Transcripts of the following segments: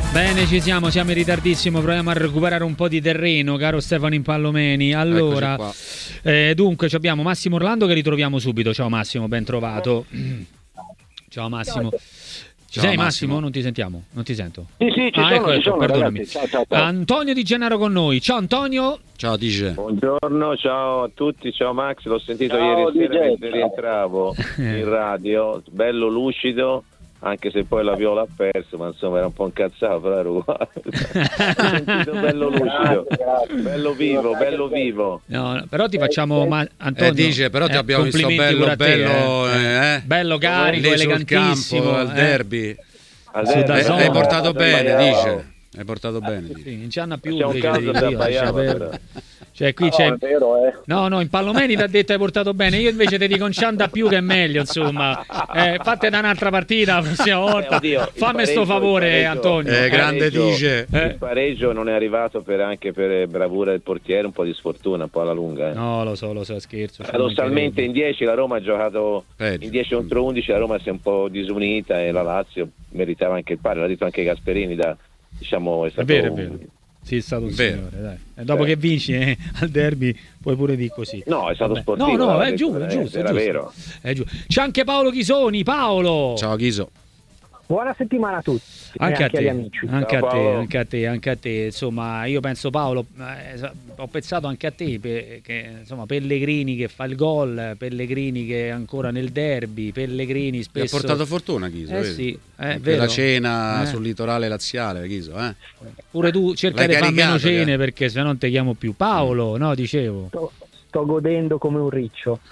Bene, siamo in ritardissimo, proviamo a recuperare un po' di terreno, caro Stefano Impallomeni. Allora, dunque abbiamo Massimo Orlando che ritroviamo subito. Ciao Massimo, ben trovato. Ciao Massimo. Ci sei Massimo? Non ti sentiamo, non ti sento. Sì, ci sono, perdonami. Ragazzi. Ciao. Antonio Di Gennaro con noi. Ciao Antonio. Ciao DJ. Buongiorno, ciao a tutti, ciao Max, l'ho sentito ieri sera mentre rientravo in radio, bello lucido, anche se poi la Viola ha perso, ma insomma era un po' incazzato, però ero uguale. L'ho sentito bello lucido, bello vivo. No, però ti facciamo Antonio. Dice, però ti abbiamo visto bello carico, elegantissimo campo, al derby. Hai portato bene, dice. Hai portato bene. Sì, non c'hanno più. C'è un caso da Baiano. Cioè qui c'è. No, Impallomeni ti ha detto hai portato bene. Io invece ti dico un cianda più che è meglio, insomma. Fate da un'altra partita la prossima volta. Fammi sto favore, Antonio. Grande dice. Il pareggio non è arrivato anche per bravura del portiere, un po' di sfortuna, un po' alla lunga. No, lo so, scherzo. Paradossalmente in 10 la Roma ha giocato in 10 contro 11, la Roma si è un po' disunita e la Lazio meritava anche il pari, l'ha detto anche Gasperini, è stato è vero. Sì, è stato un signore, dai. E dopo che vinci al derby puoi pure dire così. No, è stato sportivo. No, è giusto. Era vero. C'è anche Paolo Chisoni. Paolo. Ciao Chiso. Buona settimana a tutti. Anche a te, agli amici. anche a te. Insomma, io penso Paolo, ho pensato anche a te, che insomma Pellegrini che fa il gol, Pellegrini che è ancora nel derby, Pellegrini spesso. Ti ha portato fortuna Chiso, sì, vero. La cena sul litorale laziale, Chiso, Pure tu cerca di fare meno cene perché se no non ti chiamo più. Paolo, no, dicevo. Sto godendo come un riccio.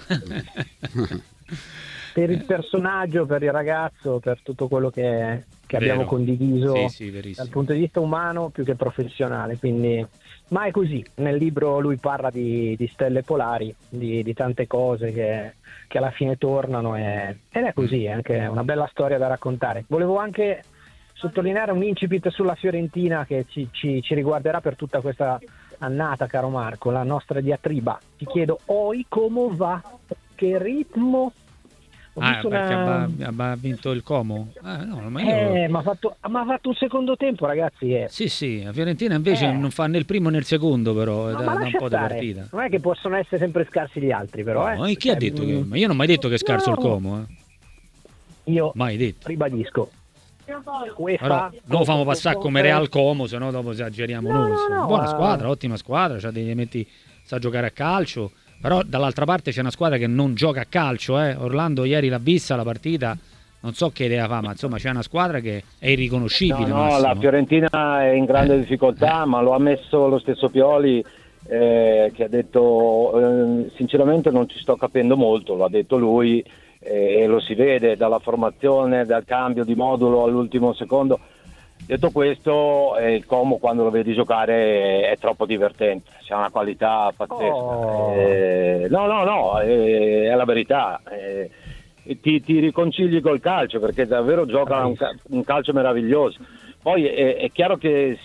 Per il personaggio, per il ragazzo, per tutto quello che abbiamo condiviso dal punto di vista umano più che professionale, quindi ma è così. Nel libro lui parla di stelle polari, di tante cose che alla fine tornano ed è così, è anche una bella storia da raccontare. Volevo anche sottolineare un incipit sulla Fiorentina che ci riguarderà per tutta questa annata, caro Marco, la nostra diatriba. Ti chiedo, come va? Che ritmo? Perché ha vinto il Como? Ma ha fatto un secondo tempo, ragazzi. Sì, la Fiorentina invece non fa né il primo né il secondo, però da un po' di partita. Non è che possono essere sempre scarsi gli altri, però. No, chi ha detto che? Ma io non ho mai detto che è scarso il Como. Io mai detto. Ribadisco. Non lo famo passare come Real Como, se no dopo esageriamo noi. Buona squadra, ottima squadra, sa giocare a calcio. Però dall'altra parte c'è una squadra che non gioca a calcio, Orlando ieri l'ha vista la partita, non so che idea fa, ma insomma c'è una squadra che è irriconoscibile. No, la Fiorentina è in grande difficoltà, ma lo ha ammesso lo stesso Pioli, che ha detto sinceramente non ci sto capendo molto, lo ha detto lui, e lo si vede dalla formazione, dal cambio di modulo all'ultimo secondo. Detto questo, il Como quando lo vedi giocare è troppo divertente, c'è una qualità pazzesca. No, è la verità. Ti riconcili col calcio perché davvero gioca un calcio meraviglioso. Poi è chiaro che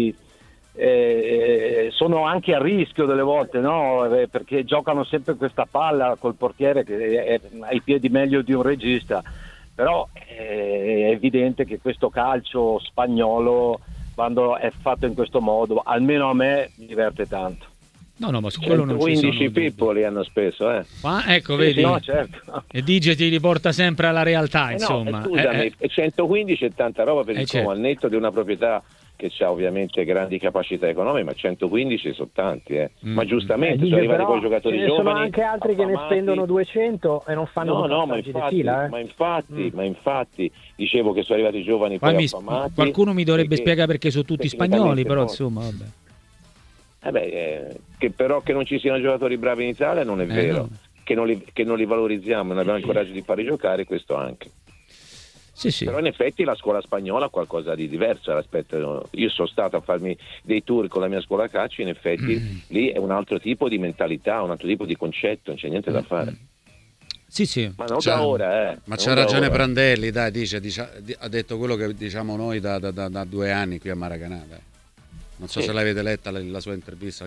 sono anche a rischio delle volte, no? Perché giocano sempre questa palla col portiere che è ai piedi meglio di un regista. Però è evidente che questo calcio spagnolo, quando è fatto in questo modo, almeno a me diverte tanto. No, ma su quello non ci sono 15 pippoli hanno speso, ecco, vedi? No, certo. E Dice ti riporta sempre alla realtà, insomma. Scusami, 115 è tanta roba per il Como, al netto di una proprietà che ha ovviamente grandi capacità economiche, ma 115 sono tanti, ma giustamente sono arrivati poi giocatori giovani. Sono anche altri che ne spendono 200 e non fanno ma infatti dicevo che sono arrivati giovani poi affamati. Qualcuno mi dovrebbe spiegare perché sono tutti spagnoli, però insomma vabbè. Che non ci siano giocatori bravi in Italia non è vero, no. che non li valorizziamo, non abbiamo il coraggio di farli giocare, questo anche. Sì. Però in effetti la scuola spagnola ha qualcosa di diverso rispetto. Io sono stato a farmi dei tour con la mia scuola calcio, in effetti lì è un altro tipo di mentalità, un altro tipo di concetto, non c'è niente da fare. Sì. Ma non da ora, Ma c'ha ragione Prandelli, dai, ha detto quello che diciamo noi da 2 anni qui a Maracanã. Non so se l'avete letta la sua intervista.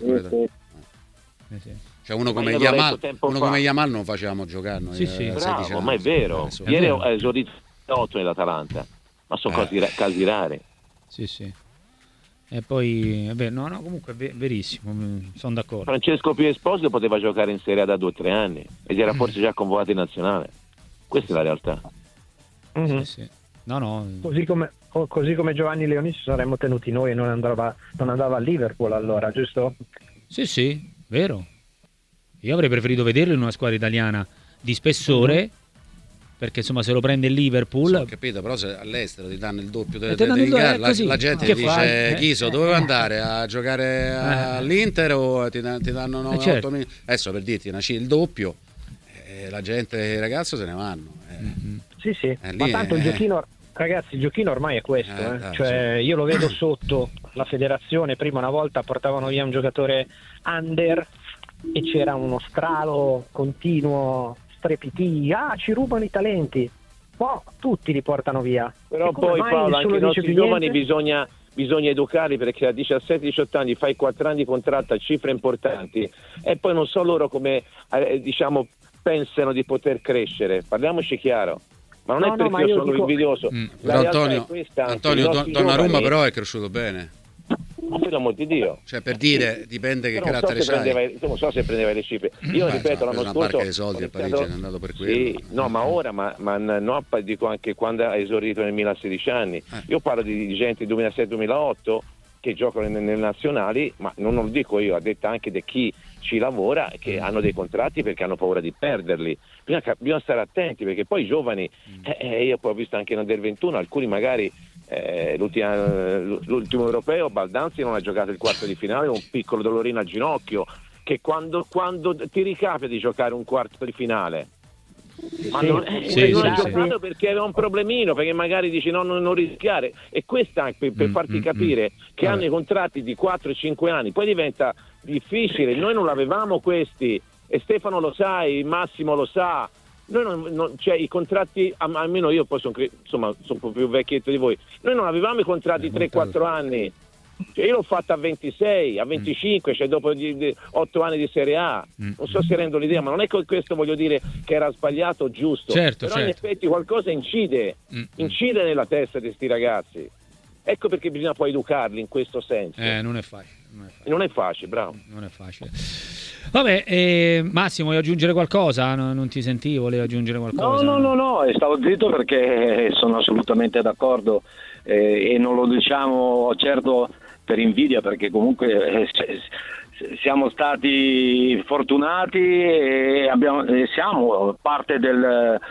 Cioè uno come Yamal non facevamo giocare noi. Bravo, ma è vero. Ieri è esorito 8 nell'Atalanta, ma sono casi rari. Sì. E poi, comunque è verissimo, sono d'accordo. Francesco Pio Esposito poteva giocare in Serie A da 2 o 3 anni ed era forse già convocato in nazionale. Questa è la realtà. Mm-hmm. Sì. No. Così come Giovanni Leoni ci saremmo tenuti noi e non andava a Liverpool allora, giusto? Sì, vero. Io avrei preferito vederlo in una squadra italiana di spessore, perché insomma se lo prende il Liverpool, ho capito, però se all'estero ti danno il doppio la gente dice Chiso dovevo andare a giocare all'Inter o ti danno 9-8 milioni, adesso per dirti il doppio, la gente, il ragazzo se ne vanno. Sì, ma tanto il giochino, ragazzi, il giochino ormai è questo, cioè io lo vedo sotto la federazione. Prima una volta portavano via un giocatore under e c'era uno stralo continuo, strepiti, ci rubano i talenti, tutti li portano via. Però poi Paolo, anche i nostri giovani bisogna educarli, perché a 17-18 anni fai 4 anni di contratto a cifre importanti e poi non so loro come pensano di poter crescere, parliamoci chiaro. Ma non è perché io sono invidioso. Antonio Donnarumma però è cresciuto bene. Per l'amor di Dio. Cioè, per dire, dipende che carattere c'hai. Non so se prendeva le cifre. Io ripeto, l'anno scorso... una barca di soldi a Parigi, è andato per quello. Sì, no, ma ora, dico anche quando ha esordito nel 2016 anni. Io parlo di gente 2007-2008 che giocano nelle nazionali, ma non lo dico io, ha detto anche di chi ci lavora, che hanno dei contratti perché hanno paura di perderli. Bisogna stare attenti, perché poi i giovani, io poi ho visto anche in Under 21, alcuni magari l'ultimo europeo Baldanzi non ha giocato il quarto di finale, un piccolo dolorino al ginocchio, che quando ti ricapita di giocare un quarto di finale, ma non ha giocato perché aveva un problemino, perché magari dici non rischiare, e questo anche per farti capire che hanno i contratti di 4-5 anni, poi diventa difficile. Noi non l'avevamo questi, e Stefano lo sa, Massimo lo sa. Noi cioè i contratti, almeno io poi sono un po' più vecchietto di voi, noi non avevamo i contratti 3-4 anni, cioè io l'ho fatto a 26, a 25, cioè dopo 8 anni di Serie A. Non so se rendo l'idea, ma non è che questo voglio dire che era sbagliato o giusto, però in effetti qualcosa incide nella testa di questi ragazzi. Ecco perché bisogna poi educarli in questo senso. Non è facile, bravo. Non è facile. Vabbè, Massimo, vuoi aggiungere qualcosa? Non ti sentivo, volevi aggiungere qualcosa? No, stavo zitto perché sono assolutamente d'accordo, e non lo diciamo certo per invidia, perché comunque siamo stati fortunati e siamo parte del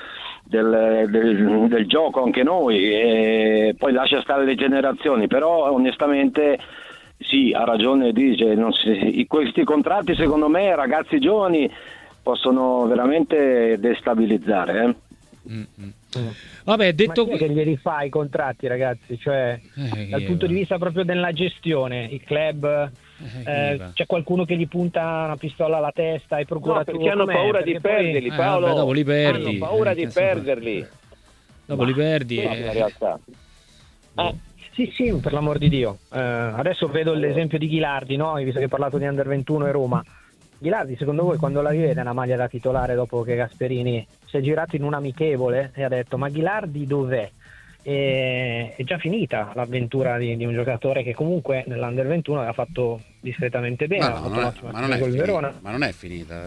gioco anche noi, e poi lascia stare le generazioni, però onestamente sì, ha ragione, dice, questi contratti secondo me ragazzi giovani possono veramente destabilizzare. Vabbè, detto ma chi è che glieli fa i contratti, ragazzi? Cioè, dal punto di vista proprio della gestione, il club, c'è qualcuno che gli punta una pistola alla testa ai procuratori? No, perché hanno paura di perderli, Paolo. Dopo li perdi. Hanno paura di perderli. Dopo li perdi. La realtà. Sì, per l'amor di Dio. Adesso vedo l'esempio di Ghilardi, no? Visto che hai parlato di Under 21 e Roma. Ghilardi, secondo voi, quando la rivede una maglia da titolare dopo che Gasperini si è girato in un amichevole e ha detto ma Ghilardi dov'è? È già finita l'avventura di un giocatore che comunque nell'Under 21 aveva fatto discretamente bene. Ma non è finita.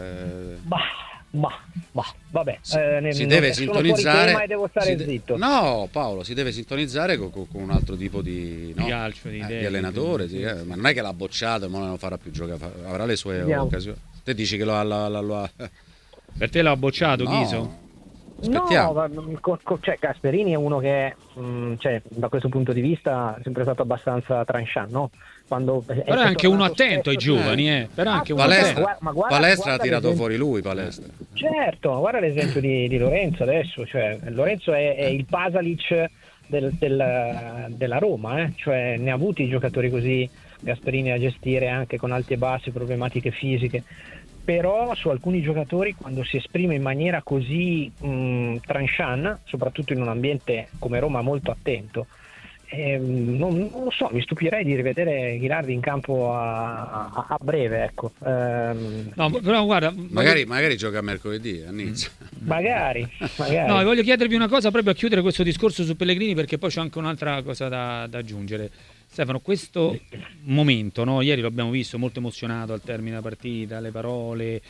Vabbè, si deve sintonizzare. Devo stare zitto. No, Paolo, si deve sintonizzare con un altro tipo di calcio, di allenatore. Ma non è che l'ha bocciato e non lo farà più giocare, avrà le sue occasioni. Te dici che lo ha... Per te l'ha bocciato, Ghiso? Aspettiamo. No, cioè Gasperini è uno che da questo punto di vista è sempre stato abbastanza tranchant, no? Però è anche uno attento ai giovani, però anche uno Palestra ha tirato fuori lui, Palestra. Certo, guarda l'esempio di Lorenzo adesso, cioè Lorenzo è il Pasalic della Roma, cioè ne ha avuti giocatori così Gasperini a gestire anche con alti e bassi, problematiche fisiche. Però su alcuni giocatori, quando si esprime in maniera così tranchant, soprattutto in un ambiente come Roma molto attento, Non lo so, mi stupirei di rivedere Ghilardi in campo a breve, ecco. No, però guarda, magari gioca mercoledì a Nizza. Magari. No, voglio chiedervi una cosa proprio a chiudere questo discorso su Pellegrini, perché poi c'è anche un'altra cosa da aggiungere. Stefano, questo momento, no? Ieri l'abbiamo visto molto emozionato al termine della partita, le parole,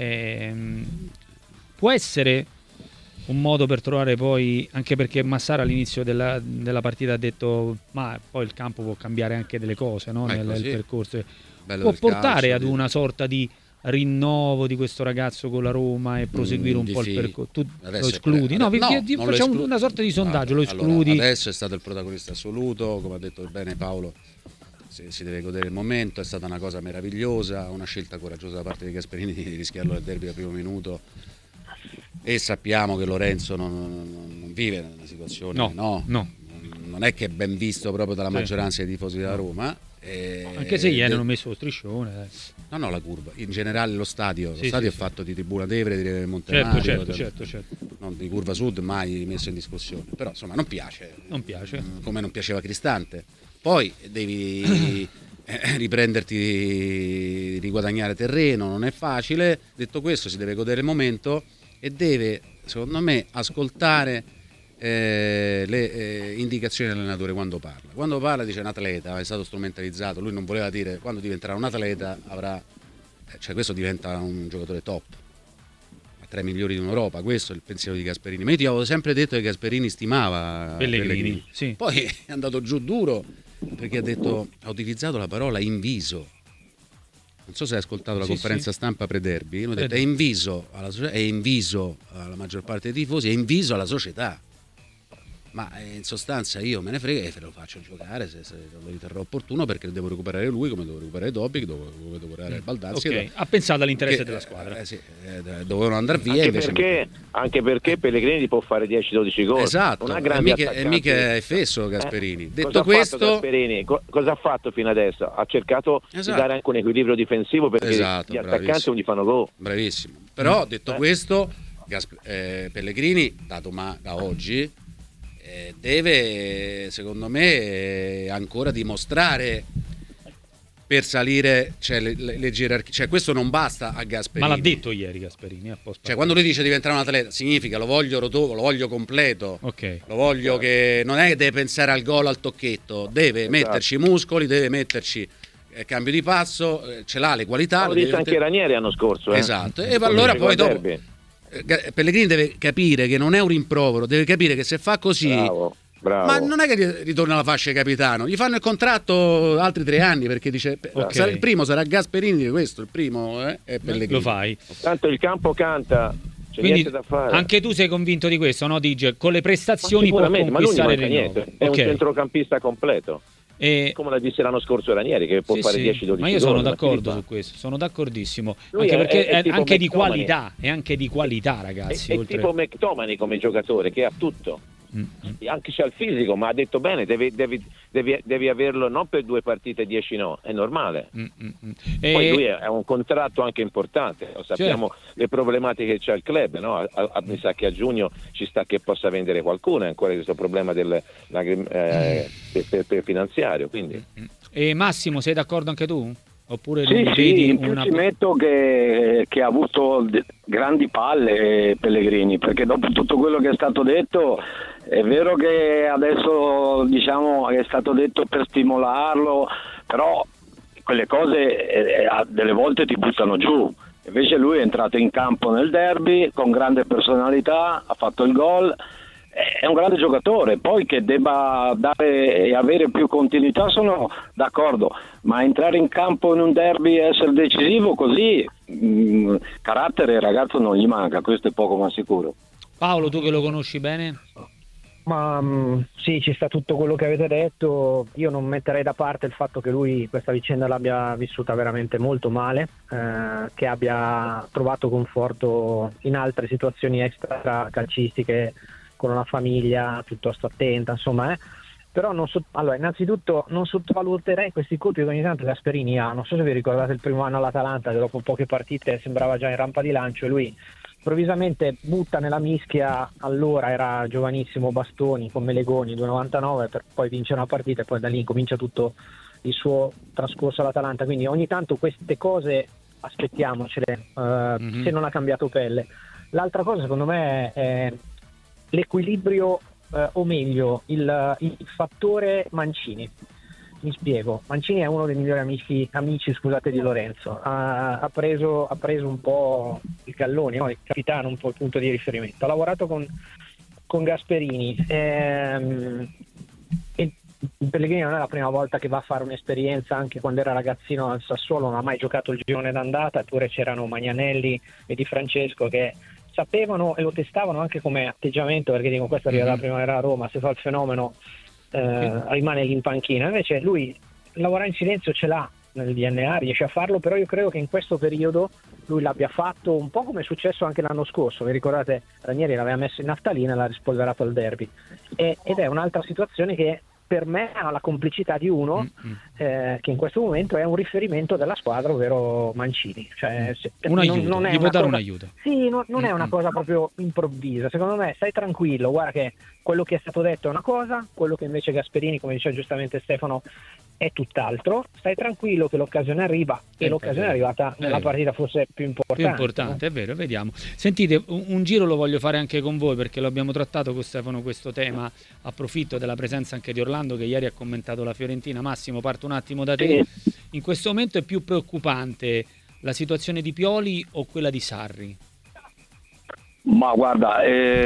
può essere un modo per trovare poi, anche perché Massara all'inizio della partita ha detto ma poi il campo può cambiare anche delle cose, no? Nel percorso può portare ad una sorta di rinnovo di questo ragazzo con la Roma e proseguire un po' il percorso. Tu lo escludi? Facciamo una sorta di sondaggio, lo escludi? Adesso è stato il protagonista assoluto, come ha detto bene Paolo, si deve godere il momento, è stata una cosa meravigliosa, una scelta coraggiosa da parte di Gasperini di rischiarlo al derby al primo minuto. E sappiamo che Lorenzo non vive nella situazione, no. Non è che è ben visto proprio dalla maggioranza dei tifosi della Roma. Anche se ieri hanno messo lo striscione. No, la curva. In generale lo stadio è fatto di tribuna Tevere, di Montemario, certo. Non di curva sud, mai messo in discussione. Però insomma non piace. Come non piaceva Cristante. Poi devi riprenderti, riguadagnare terreno, non è facile. Detto questo, si deve godere il momento e deve, secondo me, ascoltare le indicazioni dell'allenatore quando parla. Quando parla dice un atleta, è stato strumentalizzato, lui non voleva dire quando diventerà un atleta avrà, cioè questo diventa un giocatore top, a 3 migliori in Europa, questo è il pensiero di Gasperini. Ma io ti avevo sempre detto che Gasperini stimava Pellegrini. Sì. Poi è andato giù duro perché ha utilizzato la parola inviso. Non so se hai ascoltato la conferenza stampa pre-derby, hanno detto è inviso alla società, è inviso alla maggior parte dei tifosi, è inviso alla società. Ma in sostanza io me ne frega e lo faccio giocare se lo riterrò opportuno, perché devo recuperare lui come devo recuperare Dobbik, come devo recuperare Baldassi. Okay. Ha pensato all'interesse della squadra. Dovevano andare via. Anche perché Pellegrini può fare 10-12 gol. Esatto, e mica è fesso Gasperini. Detto questo, Gasperini? Cosa ha fatto fino adesso? Ha cercato di dare anche un equilibrio difensivo, perché gli attaccanti non gli fanno gol. Bravissimo. Però detto questo, Pellegrini da oggi deve, secondo me, ancora dimostrare per salire, cioè, le gerarchie, cioè questo non basta a Gasperini. Ma l'ha detto ieri Gasperini, cioè quando lui dice diventare un atleta significa lo voglio rotondo, lo voglio completo, lo voglio che non è che deve pensare al gol, al tocchetto, deve metterci muscoli, deve metterci cambio di passo, ce l'ha le qualità. L'ho detto anche Ranieri l'anno scorso. Esatto, e allora poi dopo Pellegrini deve capire che non è un rimprovero, deve capire che se fa così, bravo. Ma non è che ritorna alla fascia di capitano, gli fanno il contratto altri 3 anni, perché dice il primo sarà Gasperini, questo il primo è Pellegrini. Lo fai. Tanto il campo canta, c'è quindi niente da fare. Anche tu sei convinto di questo, no Dige? Con le prestazioni può conquistare il rinnovo. È un centrocampista completo. Come la disse l'anno scorso Ranieri, che può fare 10-12 gol. Ma io sono d'accordo su questo, sono d'accordissimo. Anche perché è anche di qualità, è anche di qualità, ragazzi. È tipo McTominay come giocatore, che ha tutto. Anche se ha il fisico, ma ha detto bene, devi averlo non per 2 partite 10 no, è normale. Poi lui è un contratto anche importante, lo sappiamo, le problematiche che c'ha il club, no? Mi sa che a giugno ci sta che possa vendere qualcuno, è ancora questo problema del finanziario, quindi. E Massimo, sei d'accordo anche tu? Oppure sì, in più ci metto che ha avuto grandi palle Pellegrini, perché dopo tutto quello che è stato detto, è vero che adesso diciamo è stato detto per stimolarlo, però quelle cose delle volte ti buttano giù. Invece lui è entrato in campo nel derby con grande personalità, ha fatto il gol, è un grande giocatore. Poi che debba dare e avere più continuità sono d'accordo, ma entrare in campo in un derby e essere decisivo così, carattere ragazzo non gli manca, questo è poco ma sicuro. Paolo, tu che lo conosci bene? Ma sì, ci sta tutto quello che avete detto. Io non metterei da parte il fatto che lui questa vicenda l'abbia vissuta veramente molto male, che abbia trovato conforto in altre situazioni extra calcistiche, con una famiglia piuttosto attenta, insomma, però allora, innanzitutto non sottovaluterei questi colpi che ogni tanto Gasperini ha. Non so se vi ricordate il primo anno all'Atalanta, che dopo poche partite sembrava già in rampa di lancio, e lui improvvisamente butta nella mischia, allora era giovanissimo, Bastoni con Melegoni 2,99, per poi vincere una partita e poi da lì incomincia tutto il suo trascorso all'Atalanta. Quindi ogni tanto queste cose aspettiamocele, se non ha cambiato pelle. L'altra cosa secondo me è l'equilibrio, o meglio il fattore Mancini. Mi spiego, Mancini è uno dei migliori amici di Lorenzo, ha preso un po' il Galloni, no? Il capitano, un po' il punto di riferimento, ha lavorato con Gasperini, e Pellegrini non è la prima volta che va a fare un'esperienza, anche quando era ragazzino al Sassuolo non ha mai giocato il girone d'andata, eppure c'erano Magnanelli e Di Francesco che sapevano e lo testavano anche come atteggiamento, perché dico, questo arriva da primavera a Roma, se fa il fenomeno rimane lì in panchina. Invece lui lavorare in silenzio ce l'ha nel DNA, riesce a farlo, però io credo che in questo periodo lui l'abbia fatto un po' come è successo anche l'anno scorso. Vi ricordate, Ranieri l'aveva messo in naftalina e l'ha rispolverato al derby, ed è un'altra situazione che per me ha la complicità di uno che in questo momento è un riferimento della squadra, ovvero Mancini. Cioè, un aiuto, non è gli può dare un aiuto. Sì, non è una cosa proprio improvvisa. Secondo me stai tranquillo, guarda che quello che è stato detto è una cosa, quello che invece Gasperini, come diceva giustamente Stefano, è tutt'altro. Stai tranquillo che l'occasione arriva, e l'occasione è arrivata nella partita forse più importante. No? È vero, vediamo. Sentite, un giro lo voglio fare anche con voi, perché lo abbiamo trattato con Stefano questo tema. Approfitto della presenza anche di Orlando, che ieri ha commentato la Fiorentina. Massimo, parto un attimo da te. In questo momento è più preoccupante la situazione di Pioli o quella di Sarri? Ma guarda,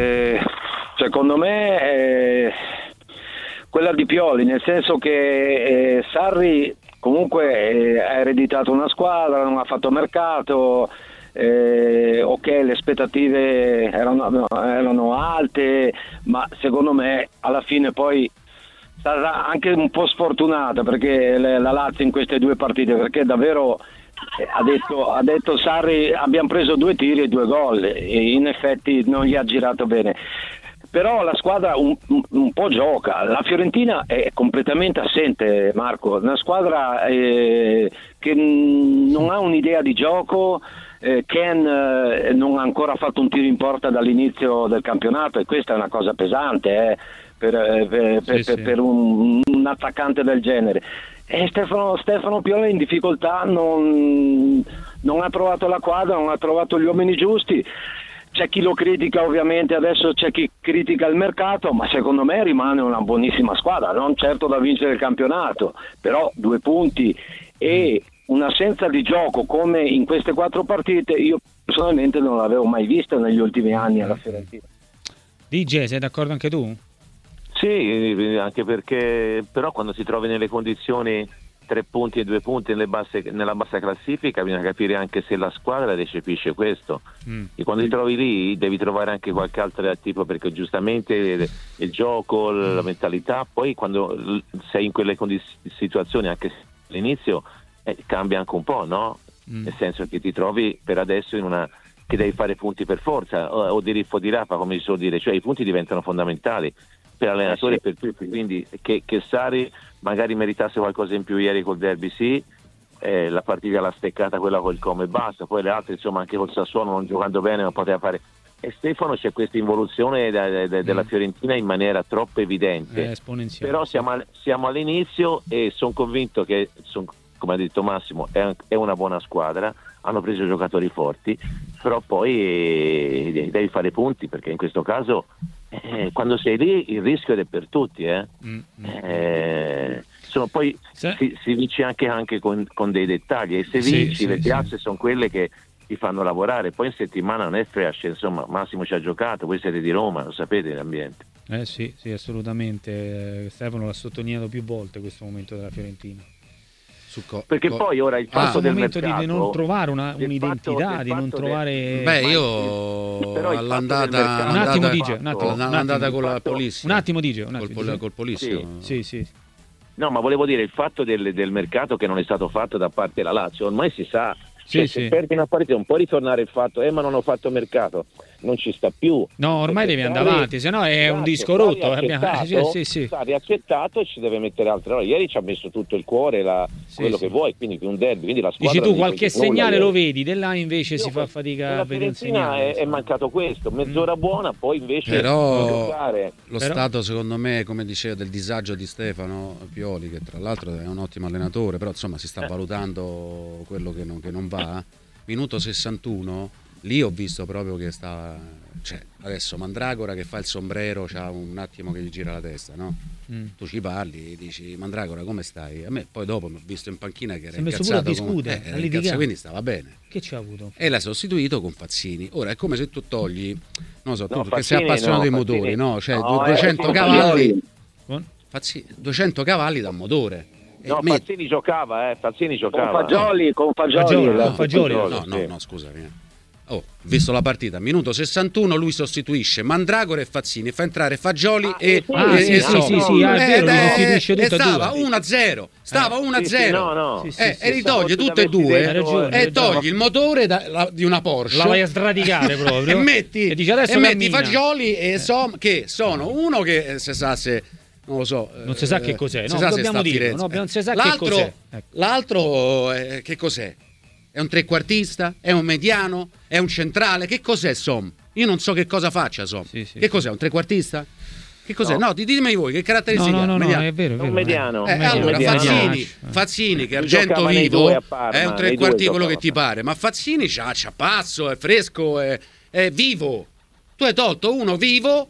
secondo me quella di Pioli, nel senso che Sarri comunque ha ereditato una squadra, non ha fatto mercato, ok, le aspettative erano alte, ma secondo me alla fine poi sarà anche un po' sfortunata, perché la Lazio in queste due partite, perché davvero ha detto Sarri, abbiamo preso 2 tiri e 2 gol, e in effetti non gli ha girato bene. Però la squadra un po' gioca. La Fiorentina è completamente assente, Marco, una squadra che non ha un'idea di gioco. Ken non ha ancora fatto un tiro in porta dall'inizio del campionato, e questa è una cosa pesante per un attaccante del genere. E Stefano Pioli è in difficoltà, non ha trovato la quadra, non ha trovato gli uomini giusti. C'è chi lo critica, ovviamente, adesso c'è chi critica il mercato, ma secondo me rimane una buonissima squadra, non certo da vincere il campionato, però 2 punti e un'assenza di gioco come in queste 4 partite io personalmente non l'avevo mai vista negli ultimi anni alla Fiorentina. DJ, sei d'accordo anche tu? Sì, anche perché però quando si trovi nelle condizioni 3 punti e 2 punti nella bassa classifica, bisogna capire anche se la squadra recepisce questo. E quando ti trovi lì devi trovare anche qualche altro tipo, perché giustamente il gioco, la mentalità, poi quando sei in quelle situazioni, anche all'inizio, cambia anche un po', no? Nel senso che ti trovi per adesso in una che devi fare punti per forza, o di riffo di rapa, come si suol dire, cioè i punti diventano fondamentali per l'allenatore e per tutti, quindi che Sarri magari meritasse qualcosa in più ieri col derby, sì, la partita l'ha steccata quella col Como e basta, poi le altre insomma anche col Sassuolo non giocando bene non poteva fare. E Stefano, c'è questa involuzione della Fiorentina in maniera troppo evidente, esponenziale. Però siamo all'inizio e sono convinto che, come ha detto Massimo, è una buona squadra, hanno preso giocatori forti, però poi devi fare punti, perché in questo caso quando sei lì il rischio è per tutti, poi si vince anche con dei dettagli, e se vinci le piazze sono quelle che ti fanno lavorare, poi in settimana non è fresh, insomma. Massimo ci ha giocato, voi siete di Roma, lo sapete l'ambiente. Sì, assolutamente. Stefano l'ha sottolineato più volte questo momento della Fiorentina. Perché poi ora il fatto del momento mercato, di non trovare un'identità, di non trovare. Io all'andata con la Polizia. Un attimo, dice. Col Polizia. Sì. No, ma volevo dire il fatto del mercato che non è stato fatto da parte della Lazio. Ormai si sa Se perdi una partita non puoi ritornare il fatto ma non ho fatto mercato, non ci sta più. No, ormai devi andare avanti, sennò è un disco rotto. Sta riaccettato e ci deve mettere altre. Allora, ieri ci ha messo tutto il cuore, quello che vuoi, quindi un derby. Quindi la squadra dici tu qualche segnale lo vedi, dell'A invece si fa fatica a vedere un segnale. È mancato questo, mezz'ora buona, poi invece però lo stato secondo me, come diceva, del disagio di Stefano Pioli, che tra l'altro è un ottimo allenatore, però insomma si sta valutando quello che non va. Minuto 61 lì ho visto proprio che sta, cioè adesso Mandragora che fa il sombrero, c'ha un attimo che gli gira la testa, no? Tu ci parli e dici Mandragora come stai? A me poi dopo mi ho visto in panchina che era incazzato, quindi stava bene. Che ci ha avuto? E l'ha sostituito con Fazzini. Ora è come se tu togli, non so, tu che sei appassionato dei motori, no? Cioè 200 cavalli, 200 cavalli da un motore. No, Fazzini giocava. Con Fagioli. No, scusami. Visto la partita, minuto 61 lui sostituisce Mandragora e Fazzini, fa entrare Fagioli e stava 1-0, e ritoglie tutte e due e togli il motore di una Porsche, la vai a sradicare proprio e metti Fagioli e che sono uno che se sa se non lo so, non si sa che cos'è, no, dobbiamo dire, non si sa che cos'è. L'altro che cos'è? È un trequartista? È un mediano? È un centrale? Che cos'è Som? Io non so che cosa faccia Som. Che cos'è? Un trequartista? Che cos'è? No, ditemi voi che caratteristiche ha. No, è vero. Un mediano. Allora Fazzini che argento vivo è un trequartista, quello che ti pare, ma Fazzini c'ha passo, è fresco, è vivo. Tu hai tolto uno vivo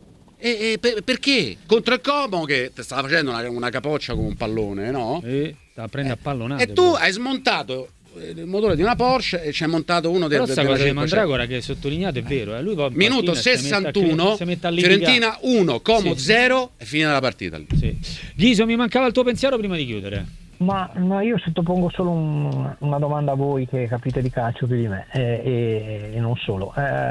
e perché? Contro il Como che stava facendo una capoccia come un pallone, no? Stava prendendo a pallonate. E tu hai smontato il motore di una Porsche e ci è montato uno del cosa di Mandragora che è sottolineato è vero, lui poi minuto 61 Fiorentina 1 Como 0 e finita la partita lì. Ghiso, mi mancava il tuo pensiero prima di chiudere. Ma io sottopongo solo una domanda a voi che capite di calcio più di me e non solo.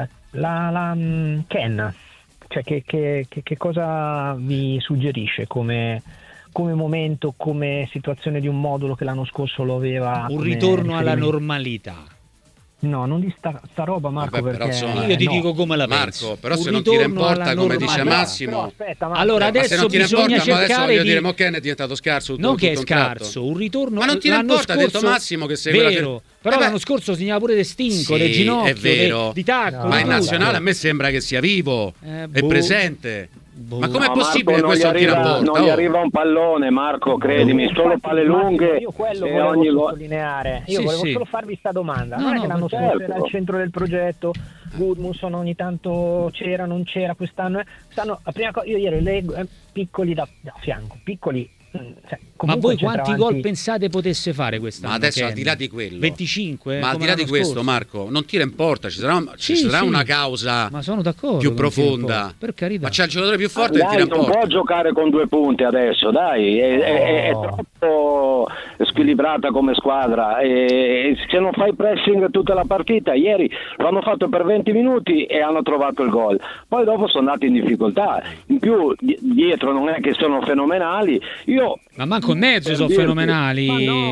La Ken, cioè che cosa vi suggerisce come momento, come situazione di un modulo che l'anno scorso lo aveva? Un ritorno alla normalità. No, non di sta roba, Marco. Vabbè, perché io ti dico come la penso. Marco, però se non tira in porta, come dice Massimo. Aspetta, allora adesso bisogna cercare adesso dire Ken è diventato scarso. Non che è scarso, un ritorno. Ma non tira in porta, ha detto Massimo che segue vero. Però l'anno scorso segnava pure di stinco, del ginocchio, è vero. di tacco. Ma in nazionale a me sembra che sia vivo, è presente. Ma com'è possibile Marco, questo tira a porta? Non gli arriva un pallone, Marco, credimi, solo palle lunghe. Io quello volevo sottolineare. Io volevo solo farvi sta domanda. Non è che l'anno scorso era al centro del progetto, Gudmundsson ogni tanto c'era, non c'era, quest'anno. La prima cosa, io ieri piccoli da fianco, piccoli. Ma voi quanti gol pensate potesse fare quest'anno? Ma adesso al di là di quello 25? Ma al di là di questo Marco, non tira in porta, ci sarà una causa più profonda, per carità. Ma c'è il giocatore più forte che tira in porta. Non può giocare con 2 punti adesso, dai, è troppo squilibrata come squadra e se non fai pressing tutta la partita, ieri lo hanno fatto per 20 minuti e hanno trovato il gol, poi dopo sono andati in difficoltà, in più dietro non è che sono fenomenali. Ma manco in mezzo sono fenomenali.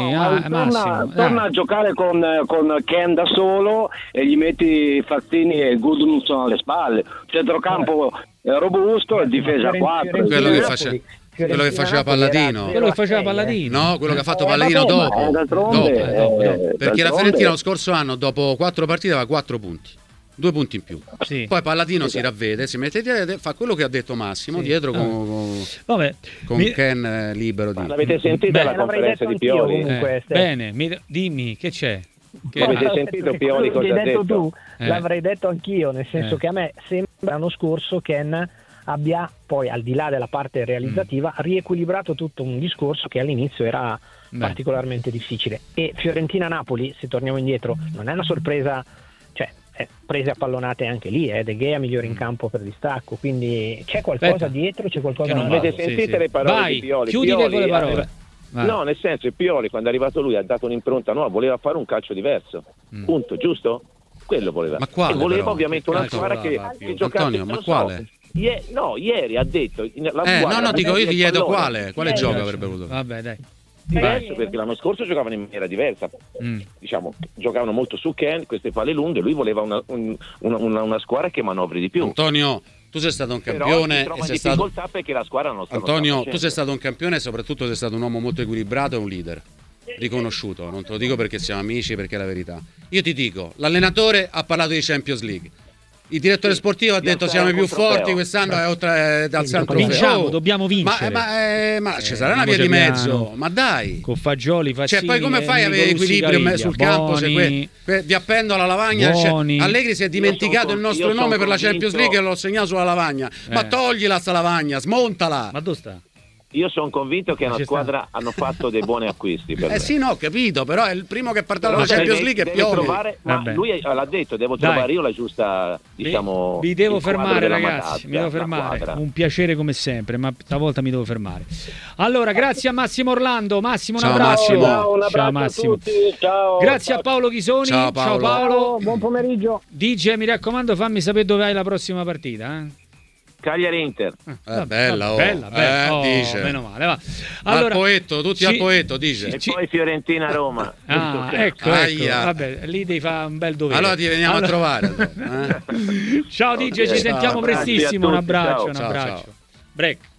Torna a giocare con Ken da solo e gli metti Fazzini e Gudmundsson alle spalle, centrocampo robusto e difesa 4. Quello che faceva Palladino. No, quello che ha fatto Palladino dopo. Perché la Fiorentina lo scorso anno dopo 4 partite aveva 4 punti. 2 punti in più. Poi Palladino si ravvede, si mette dietro, fa quello che ha detto Massimo dietro con Ken libero di. L'avete sentita la conferenza di Pioli? Bene, dimmi che c'è. Avete sentito Pioli cosa ha detto? Tu, l'avrei detto anch'io, nel senso che a me sembra l'anno scorso Ken abbia poi, al di là della parte realizzativa, riequilibrato tutto un discorso che all'inizio era particolarmente difficile. E Fiorentina-Napoli, se torniamo indietro, non è una sorpresa, cioè prese a pallonate anche lì, De Gea migliore in campo per distacco, quindi c'è qualcosa dietro, c'è qualcosa non avete sentite le parole di Pioli? Chiudite con le parole. No, nel senso, il Pioli quando è arrivato lui ha dato un'impronta nuova, voleva fare un calcio diverso, punto, giusto? Quello voleva. Ma quale, e voleva però, ovviamente una squadra che giocasse. Antonio, ma quale? Ieri ha detto io ti chiedo quale gioco avrebbe voluto. Vabbè, dai. diverso, perché l'anno scorso giocavano in maniera diversa, diciamo, giocavano molto su Ken, queste palle lunghe, lui voleva una squadra che manovri di più. Antonio, tu sei stato un campione e sei stato perché la squadra non sta Antonio, tu sei stato un campione e soprattutto sei stato un uomo molto equilibrato e un leader riconosciuto, non te lo dico perché siamo amici, perché è la verità. Io ti dico, l'allenatore ha parlato di Champions League, il direttore sportivo ha detto siamo i più forti quest'anno, è dal Santo Vinciamo, dobbiamo vincere. Ma ci sarà una via di mezzo, ma dai. Con Fagioli, Fazzini, cioè, poi come fai a avere equilibrio sul campo se vi appendo alla lavagna? Cioè, Allegri si è dimenticato il nostro nome per la Champions League e l'ho segnato sulla lavagna. Ma toglila sta lavagna, smontala. Ma dove sta? Io sono convinto che una squadra hanno fatto dei buoni acquisti. Sì, no, capito, però è il primo che parla della Champions League e piove. Lui l'ha detto, devo trovare io la giusta, diciamo. Vi devo fermare, ragazzi. Mi devo fermare. Un piacere come sempre, ma stavolta mi devo fermare. Allora, grazie a Massimo Orlando. Massimo, un abbraccio. Ciao Massimo. Ciao. Grazie a Paolo Chisoni. Ciao Paolo. Buon pomeriggio. DJ, mi raccomando, fammi sapere dove hai la prossima partita, Cagliari-Inter. Bella, dice. Meno male, va. Allora, al poetto, tutti al poetto, dice. E poi Fiorentina-Roma. Ecco. Vabbè, lì devi fare un bel dovere. Allora ti veniamo a trovare. Ciao DJ, ci sentiamo prestissimo. Un abbraccio. Ciao. Break.